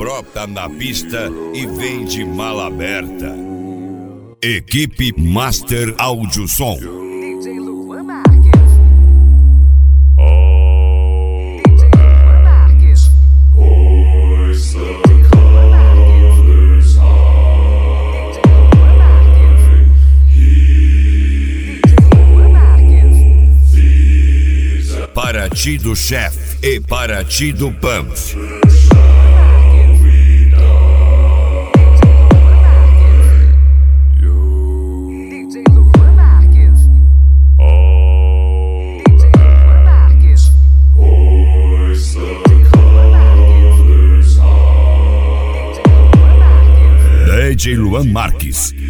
brota na pista e vem de mala aberta. Equipe Master Áudio Som. DJ Luan Marques. Paraty do Chef e Paraty do Pump. DJ Luan Marques.